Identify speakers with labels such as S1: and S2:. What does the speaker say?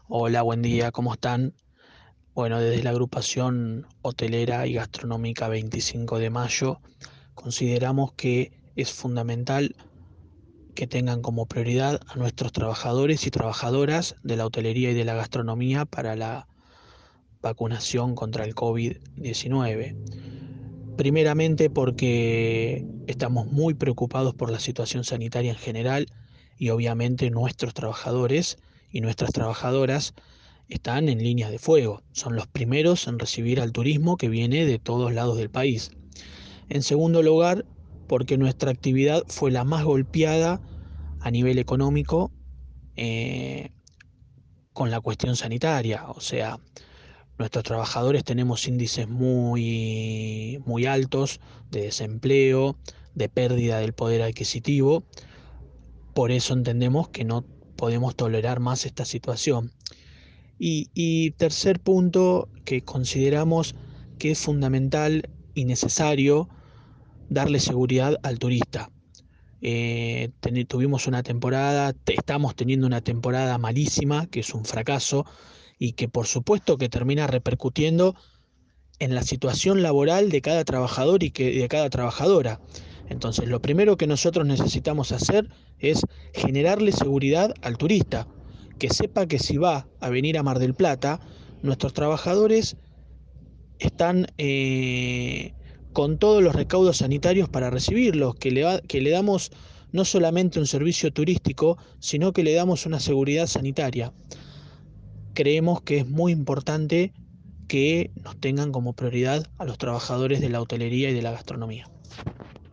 S1: Hola, buen día, ¿cómo están? Bueno, desde la agrupación hotelera y gastronómica 25 de mayo consideramos que es fundamental que tengan como prioridad a nuestros trabajadores y trabajadoras de la hotelería y de la gastronomía para la vacunación contra el COVID-19. Primeramente porque estamos muy preocupados por la situación sanitaria en general y obviamente nuestros trabajadores y nuestras trabajadoras están en líneas de fuego, son los primeros en recibir al turismo que viene de todos lados del país. En segundo lugar, porque nuestra actividad fue la más golpeada a nivel económico eh, con la cuestión sanitaria, o sea, nuestros trabajadores tenemos índices muy altos de desempleo, de pérdida del poder adquisitivo, por eso entendemos que no podemos tolerar más esta situación. Y tercer punto que consideramos que es fundamental y necesario darle seguridad al turista. Tuvimos una temporada, estamos teniendo una temporada malísima, que es un fracaso y que por supuesto que termina repercutiendo en la situación laboral de cada trabajador y de cada trabajadora. Entonces, lo primero que nosotros necesitamos hacer es generarle seguridad al turista, que sepa que si va a venir a Mar del Plata, nuestros trabajadores están con todos los recaudos sanitarios para recibirlos, que le damos no solamente un servicio turístico, sino que le damos una seguridad sanitaria. Creemos que es muy importante que nos tengan como prioridad a los trabajadores de la hotelería y de la gastronomía.